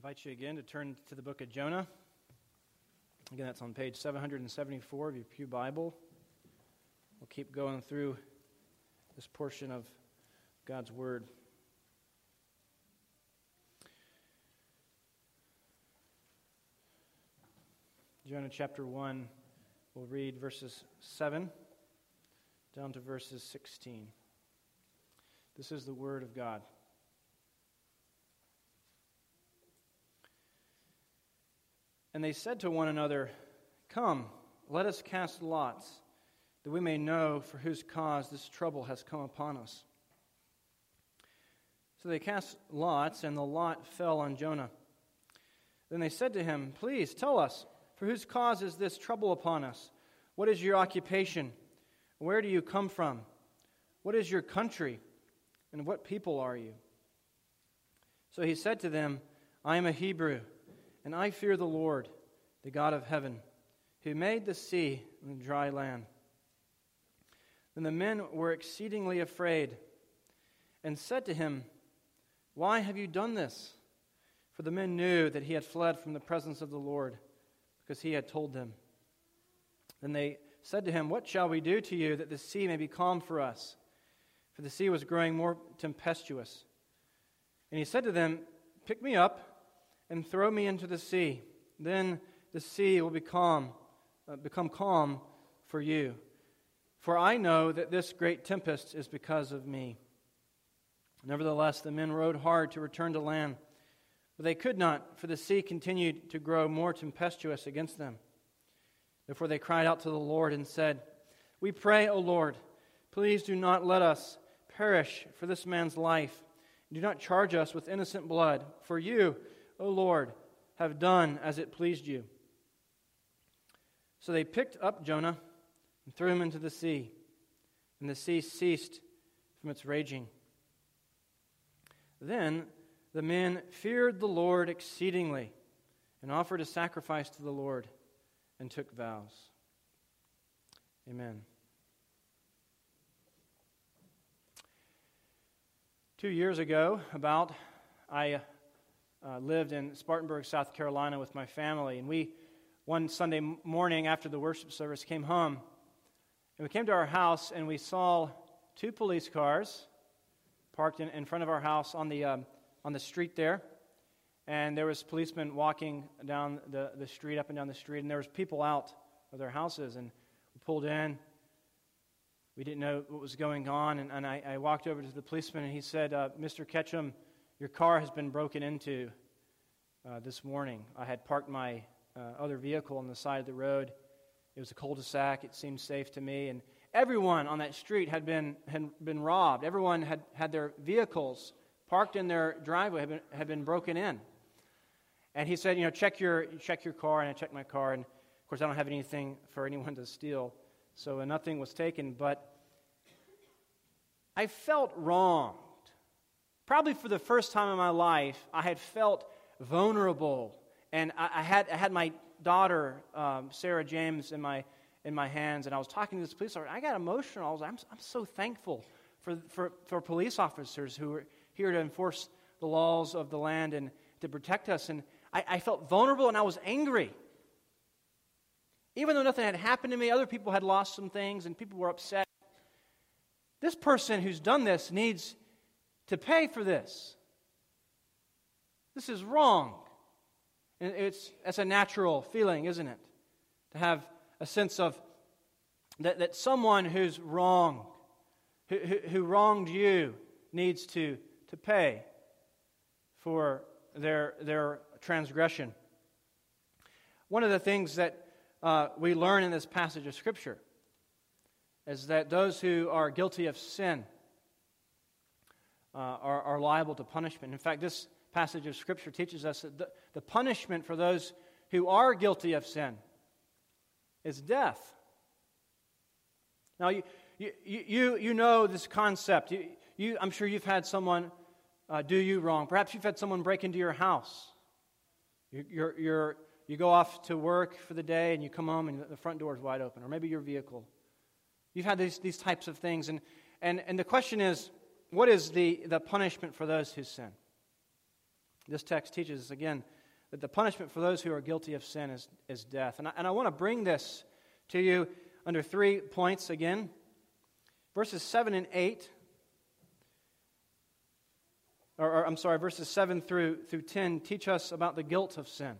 invite you again to turn to the book of Jonah. Again, that's on page 774 of your Pew Bible. We'll keep going through this portion of God's Word. Jonah chapter 1, we'll read verses 7 down to verses 16. This is the Word of God. And they said to one another, "Come, let us cast lots, that we may know for whose cause this trouble has come upon us." So they cast lots, and the lot fell on Jonah. Then they said to him, "Please tell us, for whose cause is this trouble upon us? What is your occupation? Where do you come from? What is your country? And what people are you?" So he said to them, "I am a Hebrew, and I fear the Lord, the God of heaven, who made the sea and the dry land." Then the men were exceedingly afraid, and said to him, "Why have you done this?" For the men knew that he had fled from the presence of the Lord, because he had told them. Then they said to him, "What shall we do to you, that the sea may be calm for us?" For the sea was growing more tempestuous. And he said to them, "Pick me up and throw me into the sea. Then the sea will become calm for you. For I know that this great tempest is because of me." Nevertheless, the men rowed hard to return to land, but they could not, for the sea continued to grow more tempestuous against them. Therefore they cried out to the Lord and said, "We pray, O Lord, please do not let us perish for this man's life. Do not charge us with innocent blood, for you, O Lord, have done as it pleased you." So they picked up Jonah and threw him into the sea, and the sea ceased from its raging. Then the men feared the Lord exceedingly, and offered a sacrifice to the Lord, and took vows. Amen. 2 years ago, I lived in Spartanburg, South Carolina with my family, and we, one Sunday morning after the worship service, came home, and we came to our house, and we saw 2 police cars parked in front of our house on the street there, and there was policemen walking down the street, up and down the street, and there was people out of their houses, and we pulled in. We didn't know what was going on, and I walked over to the policeman, and he said, "Mr. Ketchum, your car has been broken into this morning." I had parked my other vehicle on the side of the road. It was a cul-de-sac. It seemed safe to me, and everyone on that street had been robbed. Everyone had their vehicles parked in their driveway had been broken in. And he said, check your car, and I checked my car, and of course I don't have anything for anyone to steal, so nothing was taken, but I felt wronged. Probably for the first time in my life, I had felt vulnerable, and I had my daughter, Sarah James, in my hands, and I was talking to this police officer. I got emotional. I was like, I'm so thankful for police officers who are here to enforce the laws of the land and to protect us. And I felt vulnerable, and I was angry. Even though nothing had happened to me, other people had lost some things, and people were upset. This person who's done this needs to pay for this. This is wrong. And it's a natural feeling, isn't it? To have a sense of that someone who's wronged, who wronged you, needs to pay for their transgression. One of the things that we learn in this passage of Scripture is that those who are guilty of sin are liable to punishment. In fact, this passage of Scripture teaches us that the punishment for those who are guilty of sin is death. Now, you know this concept. I'm sure you've had someone do you wrong. Perhaps you've had someone break into your house. You go off to work for the day, and you come home, and the front door is wide open, or maybe your vehicle. You've had these types of things, and the question is, what is the punishment for those who sin? This text teaches us again that the punishment for those who are guilty of sin is death. And I want to bring this to you under 3 points again. Verses 7 and 8, verses 7 through 10 teach us about the guilt of sin.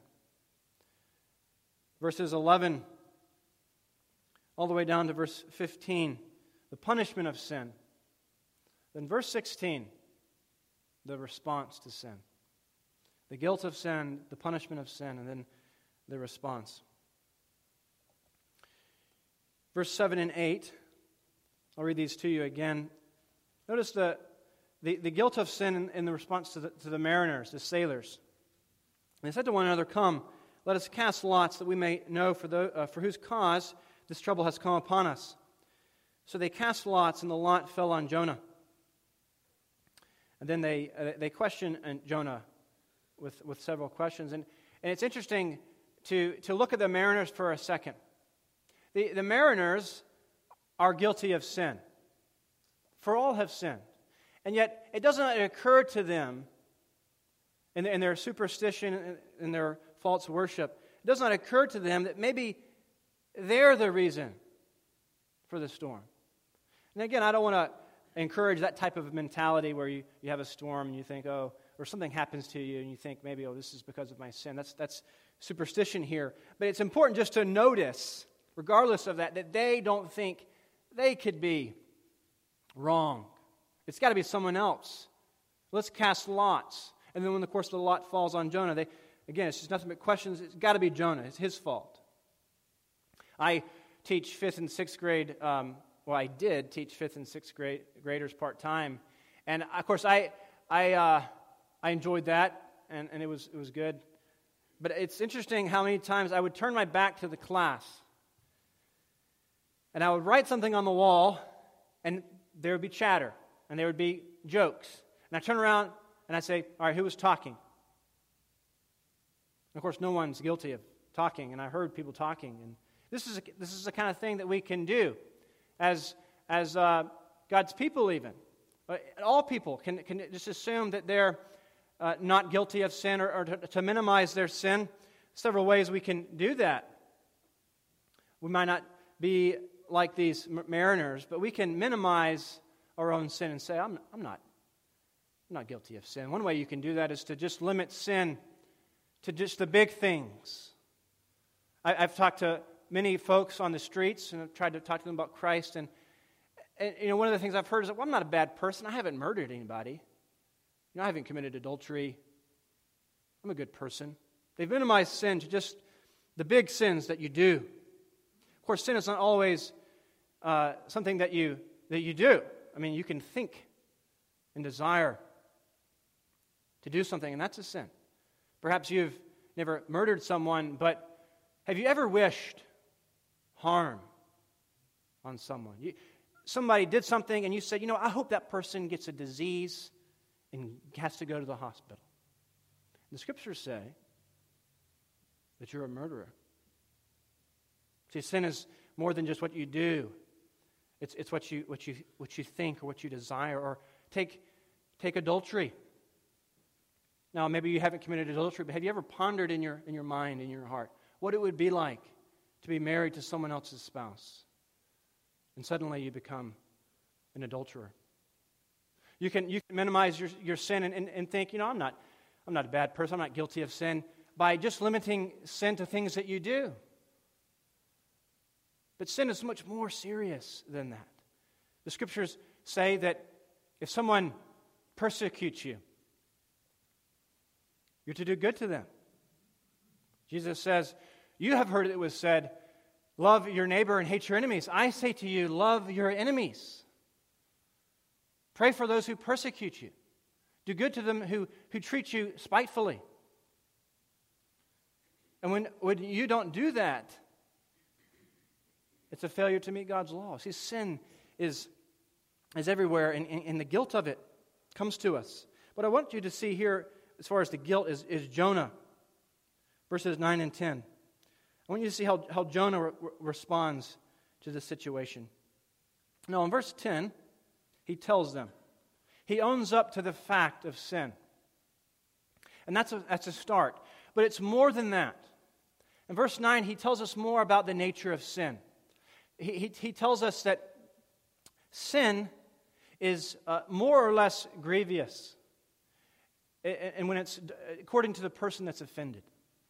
Verses 11 all the way down to verse 15, the punishment of sin. Then verse 16, the response to sin. The guilt of sin, the punishment of sin, and then the response. Verse 7 and 8, I'll read these to you again. Notice the guilt of sin in the response to the mariners, the sailors. They said to one another, "Come, let us cast lots that we may know for whose cause this trouble has come upon us." So they cast lots, and the lot fell on Jonah. And then they question Jonah with several questions. And it's interesting to look at the mariners for a second. The mariners are guilty of sin. For all have sinned. And yet it does not occur to them in their superstition, in their false worship, it does not occur to them that maybe they're the reason for the storm. And again, I don't want to encourage that type of mentality where you have a storm and you think, or something happens to you and you think maybe, this is because of my sin. That's superstition here. But it's important just to notice, regardless of that they don't think they could be wrong. It's got to be someone else. Let's cast lots. And then when, of course, the lot falls on Jonah, it's just nothing but questions. It's got to be Jonah. It's his fault. I teach 5th and 6th grade, I did teach 5th and 6th graders part-time. And, of course, I enjoyed that, and it was good. But it's interesting how many times I would turn my back to the class, and I would write something on the wall, and there would be chatter, and there would be jokes. And I'd turn around, and I'd say, all right, who was talking? And of course, no one's guilty of talking, and I heard people talking. And this is the kind of thing that we can do as God's people even. All people can just assume that they're not guilty of sin or to minimize their sin. Several ways we can do that. We might not be like these mariners, but we can minimize our own sin and say, I'm not guilty of sin. One way you can do that is to just limit sin to just the big things. I've talked to many folks on the streets, and I've tried to talk to them about Christ, and one of the things I've heard is that, I'm not a bad person. I haven't murdered anybody. I haven't committed adultery. I'm a good person. They've minimized sin to just the big sins that you do. Of course, sin is not always something that you do. I mean, you can think and desire to do something, and that's a sin. Perhaps you've never murdered someone, but have you ever wished harm on someone? Somebody did something, and you said, I hope that person gets a disease and has to go to the hospital. The Scriptures say that you're a murderer. See, sin is more than just what you do. It's what you think or what you desire. Or take adultery. Now, maybe you haven't committed adultery, but have you ever pondered in your mind, in your heart, what it would be like to be married to someone else's spouse? And suddenly you become an adulterer. You can minimize your sin and think, I'm not a bad person, I'm not guilty of sin, by just limiting sin to things that you do. But sin is much more serious than that. The Scriptures say that if someone persecutes you, you're to do good to them. Jesus says, you have heard it was said, love your neighbor and hate your enemies. I say to you, love your enemies. Pray for those who persecute you. Do good to them who treat you spitefully. And when you don't do that, it's a failure to meet God's law. See, sin is everywhere, and the guilt of it comes to us. What I want you to see here, as far as the guilt, is Jonah. Verses 9 and 10. I want you to see how Jonah responds to the situation. Now, in verse 10, he tells them. He owns up to the fact of sin. And that's a start. but it's more than that. In verse 9, he tells us more about the nature of sin. He tells us that sin is more or less grievous, and when it's according to the person that's offended.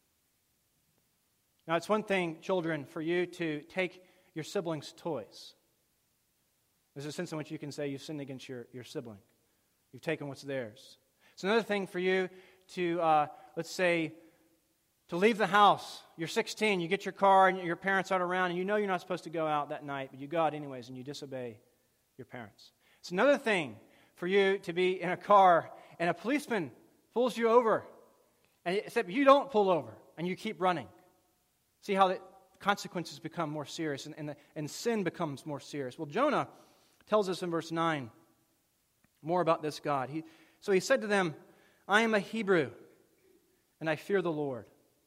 Now, it's one thing, children, for you to take your siblings' toys. There's a sense in which you can say you've sinned against your sibling. You've taken what's theirs. It's another thing for you to, let's say, to leave the house. You're 16, you get your car, and your parents aren't around, and you know you're not supposed to go out that night, but you go out anyways, and you disobey your parents. It's another thing for you to be in a car, and a policeman pulls you over, except you don't pull over, and you keep running. See how the consequences become more serious, and sin becomes more serious. Well, Jonah tells us in verse 9 more about this God. So he said to them, I am a Hebrew, and I fear the Lord.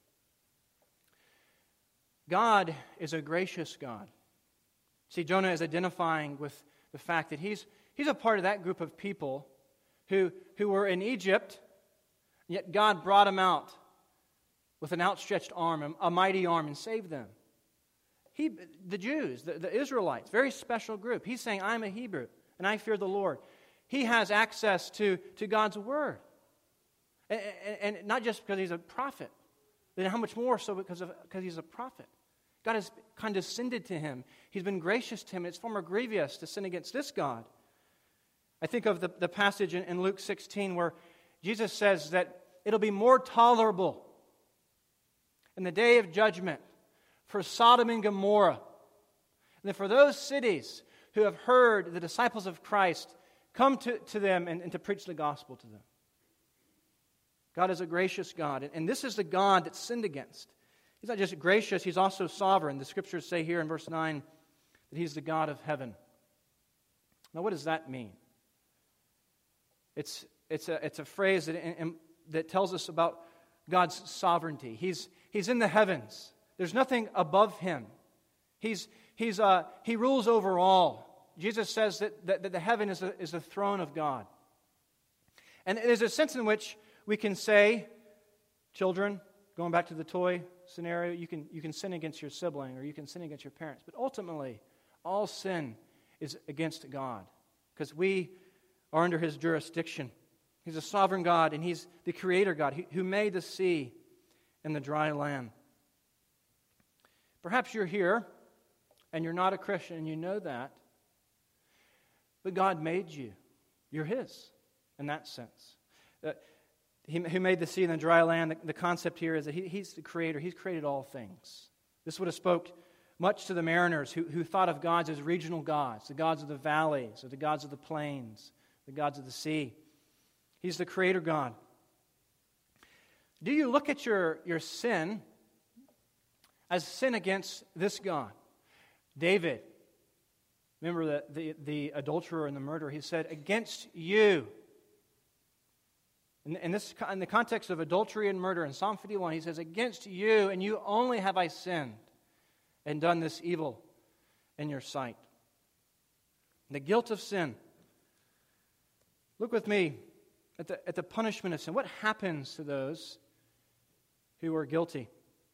God is a gracious God. See, Jonah is identifying with the fact that he's a part of that group of people who were in Egypt, yet God brought him out with an outstretched arm, a mighty arm, and saved them. The Jews, the Israelites, very special group. He's saying, I'm a Hebrew, and I fear the Lord. He has access to God's Word. And not just because he's a prophet, then how much more so because he's a prophet. God has condescended to him. He's been gracious to him. It's far more grievous to sin against this God. I think of the passage in Luke 16 where Jesus says that it'll be more tolerable in the day of judgment for Sodom and Gomorrah than for those cities who have heard the disciples of Christ come to them and to preach the gospel to them. God is a gracious God, and this is the God that's sinned against. He's not just gracious, He's also sovereign. The Scriptures say here in verse 9 that He's the God of heaven. Now, what does that mean? It's a phrase that tells us about God's sovereignty. He's in the heavens. There's nothing above Him. He rules over all. Jesus says that the heaven is the throne of God. And there's a sense in which we can say, children, going back to the toy scenario, you can sin against your sibling or you can sin against your parents. But ultimately, all sin is against God because we are under His jurisdiction. He's a sovereign God, and He's the creator God who made the sea and the dry land. Perhaps you're here and you're not a Christian and you know that, but God made you. You're His in that sense. He made the sea and the dry land. The concept here is that He's the creator. He's created all things. This would have spoke much to the mariners who thought of gods as regional gods, the gods of the valleys, or the gods of the plains, the gods of the sea. He's the creator God. Do you look at your sin as sin against this God? David, remember the adulterer and the murderer, he said, against you. In the context of adultery and murder, in Psalm 51, he says, against you, and you only have I sinned and done this evil in your sight. The guilt of sin. Look with me at the punishment of sin. What happens to those who are guilty?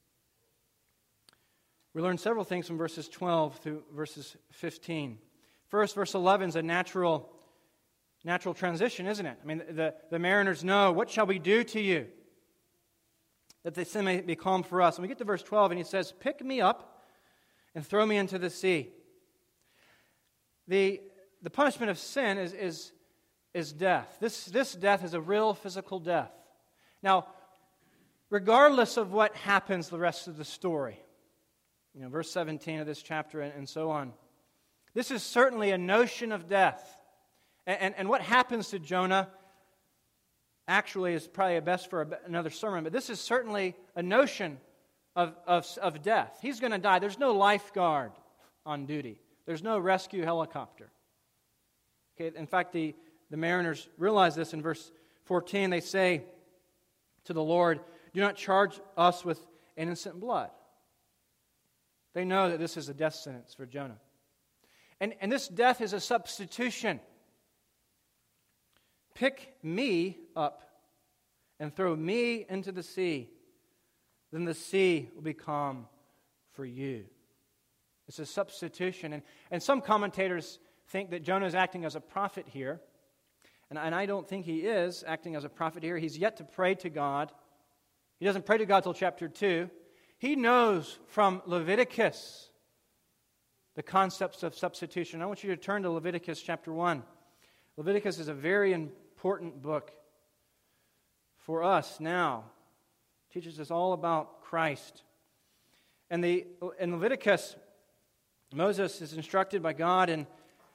We learn several things from verses 12 through verses 15. First, verse 11 is a natural transition, isn't it? I mean, the mariners know, what shall we do to you that the sin may be calm for us? And we get to verse 12, and he says, pick me up and throw me into the sea. The punishment of sin is death. This death is a real physical death. Now, regardless of what happens the rest of the story, verse 17 of this chapter and so on, this is certainly a notion of death. And what happens to Jonah actually is probably best for another sermon, but this is certainly a notion of death. He's going to die. There's no lifeguard on duty. There's no rescue helicopter. Okay, in fact, the mariners realize this in verse 14. They say to the Lord, do not charge us with innocent blood. They know that this is a death sentence for Jonah. And this death is a substitution. Pick me up and throw me into the sea then the sea will be calm for you. It's a substitution. And some commentators think that Jonah is acting as a prophet here. And I don't think he is acting as a prophet here. He's yet to pray to God. He doesn't pray to God till chapter 2. He knows from Leviticus the concepts of substitution. I want you to turn to Leviticus chapter 1. Leviticus is a very important book for us now. It teaches us all about Christ. And in Leviticus, Moses is instructed by God, and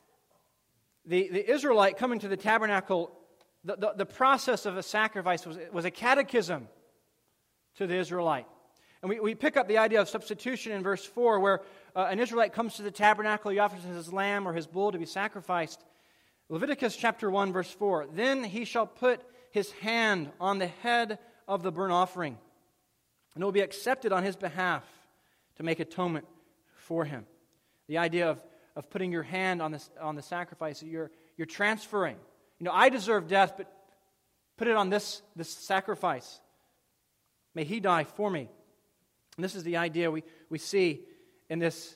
the Israelite coming to the tabernacle, the process of a sacrifice was a catechism to the Israelite. And we pick up the idea of substitution in verse 4, where an Israelite comes to the tabernacle, he offers his lamb or his bull to be sacrificed. Leviticus chapter 1, verse 4, "Then he shall put his hand on the head of the burnt offering, and it will be accepted on his behalf to make atonement for him." The idea of putting your hand on the sacrifice, you're transferring. I deserve death, but put it on this sacrifice. May he die for me. And this is the idea we see in this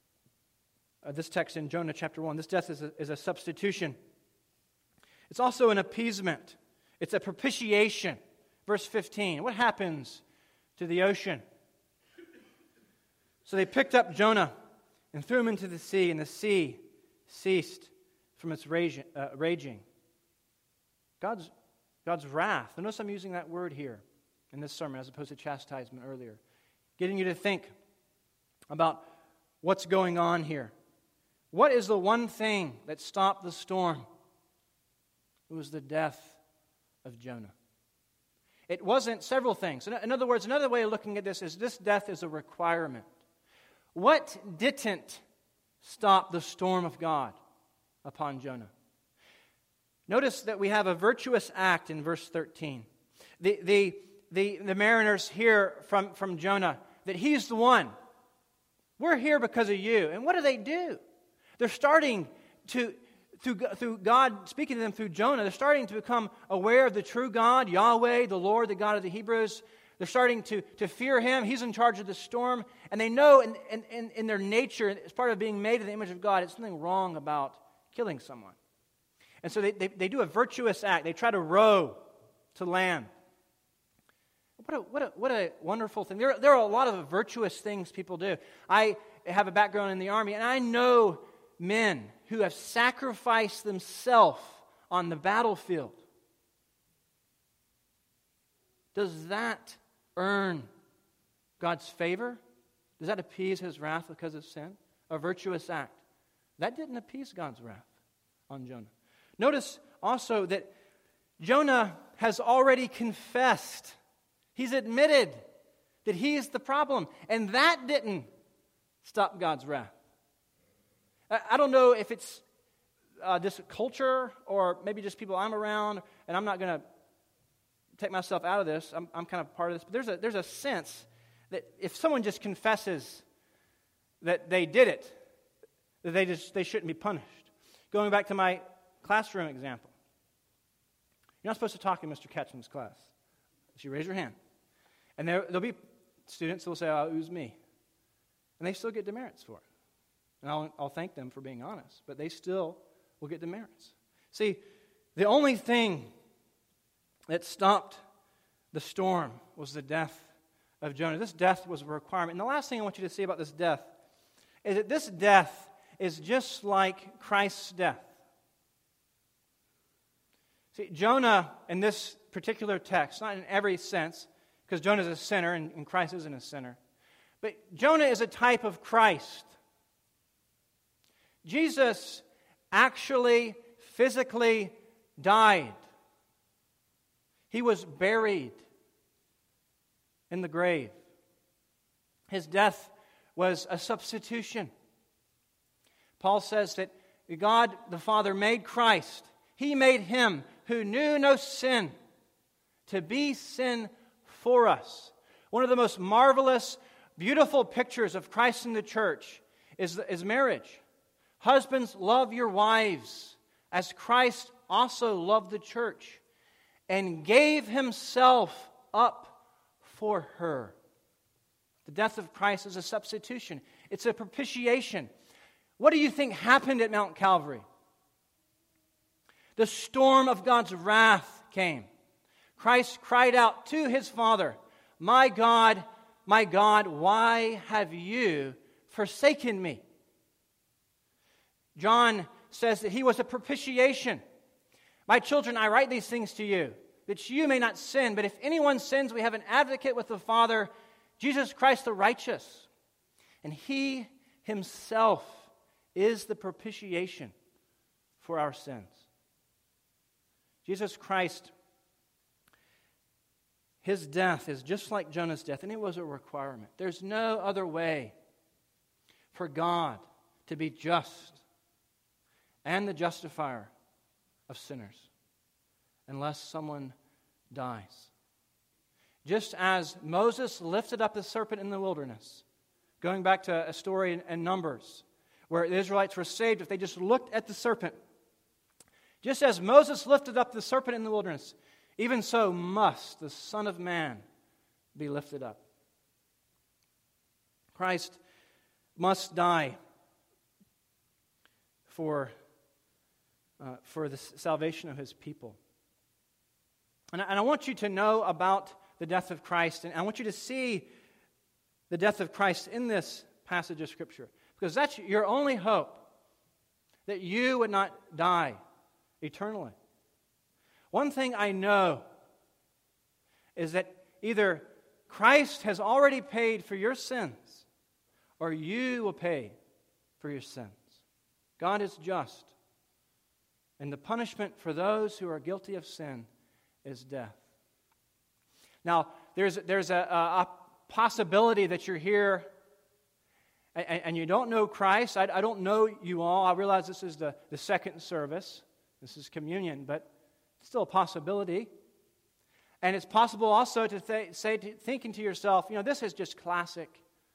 text in Jonah chapter 1. This death is a substitution. It's also an appeasement. It's a propitiation. Verse 15. What happens to the ocean? So they picked up Jonah and threw him into the sea, and the sea ceased from its raging. God's wrath. And notice I'm using that word here in this sermon as opposed to chastisement earlier. Getting you to think about what's going on here. What is the one thing that stopped the storm? It was the death of Jonah. It wasn't several things. In other words, another way of looking at this is this death is a requirement. What didn't stop the storm of God upon Jonah? Notice that we have a virtuous act in verse 13. The mariners hear from Jonah that he's the one. We're here because of you. And what do? They're starting to, through God speaking to them through Jonah, they're starting to become aware of the true God, Yahweh, the Lord, the God of the Hebrews. They're starting to fear Him. He's in charge of the storm. And they know in their nature, as part of being made in the image of God, it's something wrong about killing someone. And so they do a virtuous act. They try to row to land. What a wonderful thing. There are a lot of virtuous things people do. I have a background in the Army, and I know men who have sacrificed themselves on the battlefield. Does that earn God's favor? Does that appease His wrath because of sin? A virtuous act. That didn't appease God's wrath on Jonah. Notice also that Jonah has already confessed. He's admitted that he's the problem. And that didn't stop God's wrath. I don't know if it's this culture or maybe just people I'm around, and I'm not going to take myself out of this. I'm kind of part of this. But there's a sense that if someone just confesses that they did it, that they shouldn't be punished. Going back to my classroom example. You're not supposed to talk in Mr. Ketchum's class. So you raise your hand. And there'll be students who will say, "Oh, it was me." And they still get demerits for it. And I'll thank them for being honest. But they still will get demerits. See, the only thing that stopped the storm was the death of Jonah. This death was a requirement. And the last thing I want you to see about this death is that this death is just like Christ's death. See, Jonah, in this particular text, not in every sense, because Jonah is a sinner and Christ isn't a sinner, but Jonah is a type of Christ. Jesus actually, physically died. He was buried in the grave. His death was a substitution. Paul says that God the Father made Christ. He made Him who knew no sin to be sin for us. One of the most marvelous, beautiful pictures of Christ in the church is marriage. Husbands, love your wives as Christ also loved the church and gave Himself up for her. The death of Christ is a substitution. It's a propitiation. What do you think happened at Mount Calvary? The storm of God's wrath came. Christ cried out to his Father, my God, why have you forsaken me?" John says that he was a propitiation. "My children, I write these things to you, that you may not sin. But if anyone sins, we have an advocate with the Father, Jesus Christ the righteous. And he himself is the propitiation for our sins." Jesus Christ, his death is just like Jonah's death, and it was a requirement. There's no other way for God to be just and the justifier of sinners unless someone dies. Just as Moses lifted up the serpent in the wilderness, going back to a story in Numbers, where the Israelites were saved if they just looked at the serpent. Just as Moses lifted up the serpent in the wilderness, even so must the Son of Man be lifted up. Christ must die for the salvation of his people. And I want you to know about the death of Christ, and I want you to see the death of Christ in this passage of Scripture, because that's your only hope, that you would not die eternally. One thing I know is that either Christ has already paid for your sins, or you will pay for your sins. God is just, and the punishment for those who are guilty of sin is death. Now, there's a possibility that you're here and you don't know Christ. I don't know you all. I realize this is the second service. This is communion, but it's still a possibility. And it's possible also to thinking to yourself, this is just classic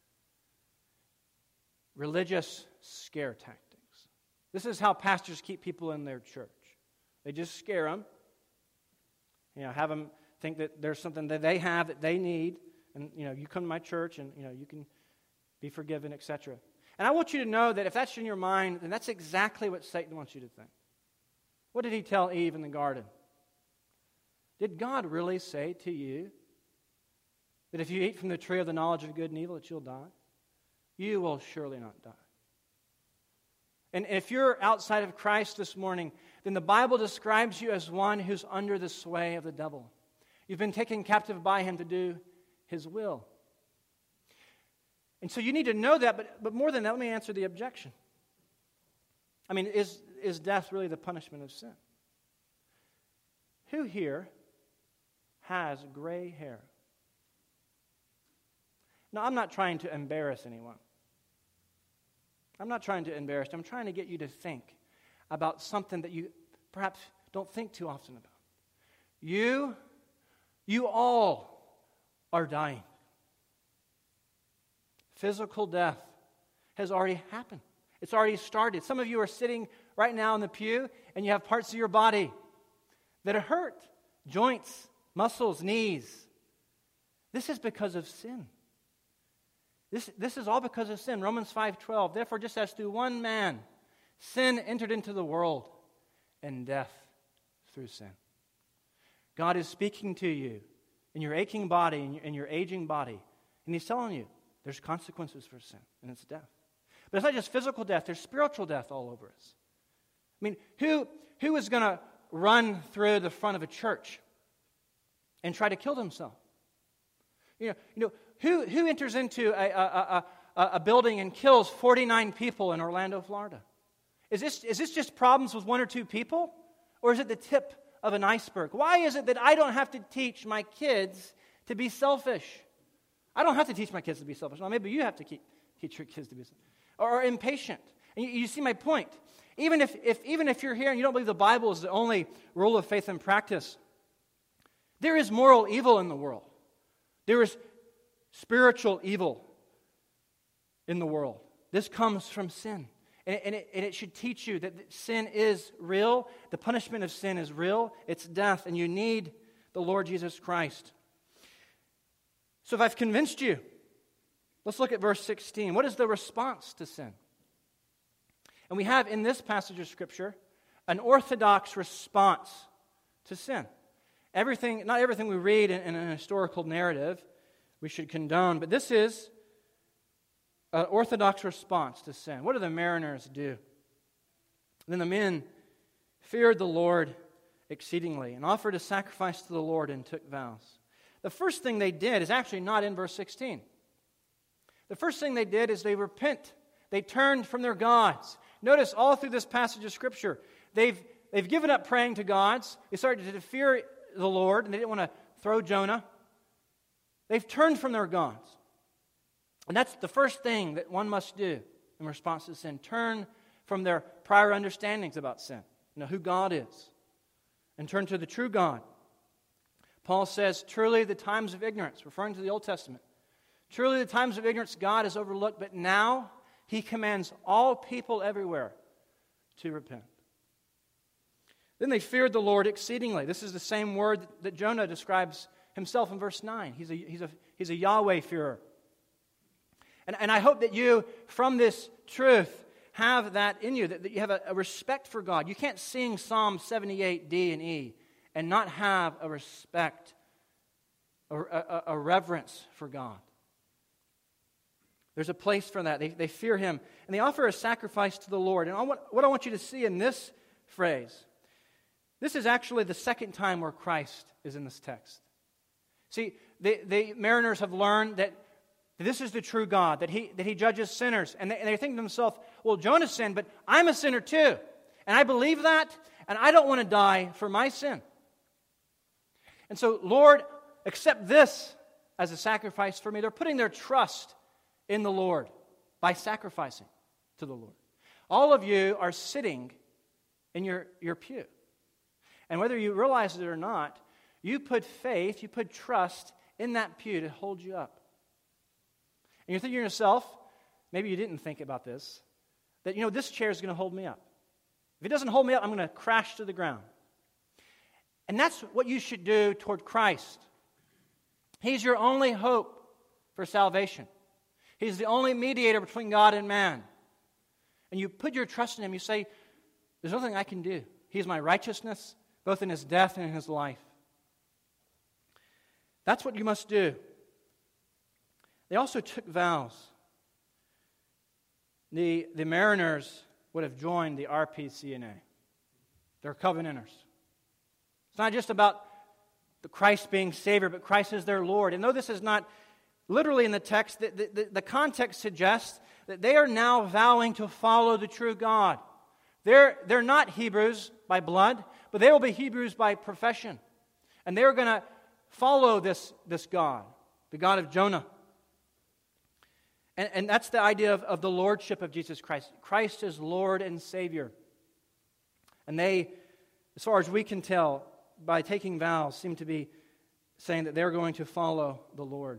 religious scare tactics. This is how pastors keep people in their church. They just scare them. Have them think that there's something that they have that they need, and you come to my church and you can be forgiven, etc. And I want you to know that if that's in your mind, then that's exactly what Satan wants you to think. What did he tell Eve in the garden? Did God really say to you that if you eat from the tree of the knowledge of good and evil that you'll die? You will surely not die. And if you're outside of Christ this morning, then the Bible describes you as one who's under the sway of the devil. You've been taken captive by him to do his will. And so you need to know that, but more than that, let me answer the objection. Is death really the punishment of sin? Who here has gray hair? Now, I'm not trying to embarrass anyone. I'm not trying to embarrass you. I'm trying to get you to think about something that you perhaps don't think too often about. You all are dying. Physical death has already happened. It's already started. Some of you are sitting right now in the pew, and you have parts of your body that hurt. Joints, muscles, knees. This is because of sin. This is all because of sin. Romans 5:12, therefore just as through one man sin entered into the world, and death through sin. God is speaking to you in your aching body, in your aging body, and he's telling you there's consequences for sin, and it's death. But it's not just physical death, there's spiritual death all over us. Who is going to run through the front of a church and try to kill themselves? Who enters into a building and kills 49 people in Orlando, Florida? Is this just problems with one or two people? Or is it the tip of an iceberg? Why is it that I don't have to teach my kids to be selfish? I don't have to teach my kids to be selfish. Well, maybe you have to teach your kids to be selfish. Or impatient. And you see my point. Even if you're here and you don't believe the Bible is the only rule of faith and practice, there is moral evil in the world. There is spiritual evil in the world. This comes from sin. And it should teach you that sin is real. The punishment of sin is real. It's death. And you need the Lord Jesus Christ. So if I've convinced you Let's look at verse 16. What is the response to sin? And we have in this passage of Scripture an orthodox response to sin. Not everything we read in an historical narrative we should condone, but this is an orthodox response to sin. What do the mariners do? Then the men feared the Lord exceedingly and offered a sacrifice to the Lord and took vows. The first thing they did is actually not in verse 16. The first thing they did is they repent. They turned from their gods. Notice all through this passage of Scripture, they've given up praying to gods. They started to fear the Lord, and they didn't want to throw Jonah. They've turned from their gods. And that's the first thing that one must do in response to sin. Turn from their prior understandings about sin, who God is, and turn to the true God. Paul says, truly the times of ignorance, referring to the Old Testament, truly the times of ignorance God has overlooked, but now He commands all people everywhere to repent. Then they feared the Lord exceedingly. This is the same word that Jonah describes himself in verse 9. He's a Yahweh-fearer. And I hope that you, from this truth, have that in you, that you have a respect for God. You can't sing Psalm 78, D and E, and not have a respect, a reverence for God. There's a place for that. They fear Him. And they offer a sacrifice to the Lord. And what I want you to see in this phrase, this is actually the second time where Christ is in this text. See, the mariners have learned that this is the true God, that He judges sinners. And they think to themselves, well, Jonah sinned, but I'm a sinner too. And I believe that, and I don't want to die for my sin. And so, Lord, accept this as a sacrifice for me. They're putting their trust in the Lord by sacrificing to the Lord. All of you are sitting in your pew. And whether you realize it or not, you put faith, you put trust in that pew to hold you up. And you're thinking to yourself, maybe you didn't think about this, that, this chair is going to hold me up. If it doesn't hold me up, I'm going to crash to the ground. And that's what you should do toward Christ. He's your only hope for salvation. He's the only mediator between God and man. And you put your trust in Him. You say, there's nothing I can do. He's my righteousness, both in His death and in His life. That's what you must do. They also took vows. The mariners would have joined the RPCNA. They're covenanters. It's not just about the Christ being Savior, but Christ is their Lord. And though this is not literally in the text, the context suggests that they are now vowing to follow the true God. They're not Hebrews by blood, but they will be Hebrews by profession. And they're going to follow this God, the God of Jonah. And that's the idea of the lordship of Jesus Christ. Christ is Lord and Savior. And they, as far as we can tell, by taking vows, seem to be saying that they're going to follow the Lord.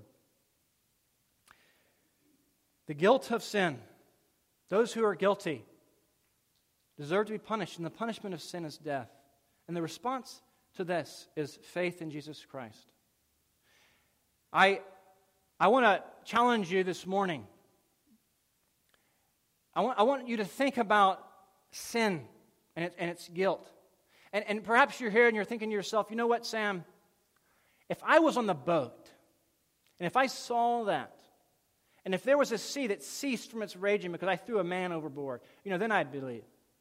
The guilt of sin, those who are guilty, deserve to be punished, and the punishment of sin is death. And the response to this is faith in Jesus Christ. I want to challenge you this morning. I want you to think about sin and its guilt. And perhaps you're here and you're thinking to yourself, you know what, Sam? If I was on the boat, and if I saw that, and if there was a sea that ceased from its raging because I threw a man overboard, then I'd believe.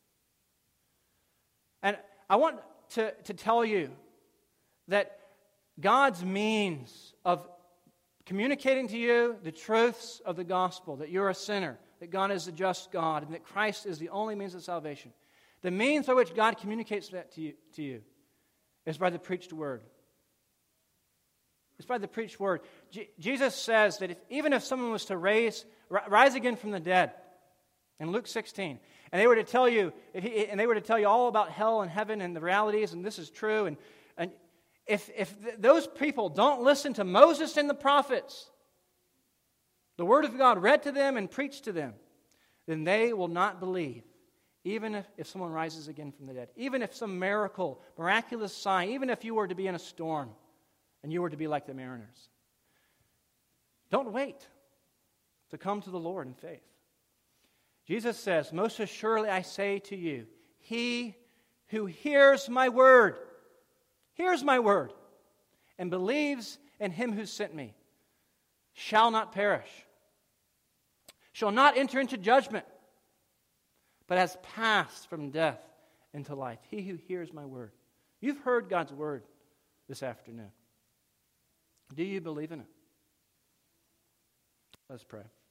And I want to tell you that God's means of communicating to you the truths of the gospel, that you're a sinner, that God is a just God, and that Christ is the only means of salvation. The means by which God communicates that to you is by the preached word. It's by the preached word. Jesus says that even if someone was to rise again from the dead, in Luke 16, and they were to tell you, all about hell and heaven and the realities, and this is true, and if those people don't listen to Moses and the prophets, the word of God read to them and preached to them, then they will not believe, even if someone rises again from the dead, even if some miraculous sign, even if you were to be in a storm and you were to be like the mariners. Don't wait. to come to the Lord in faith. Jesus says, most assuredly I say to you, he who hears my word, and believes in him who sent me, shall not perish, shall not enter into judgment, but has passed from death into life. He who hears my word. You've heard God's word this afternoon. Do you believe in it? Let's pray.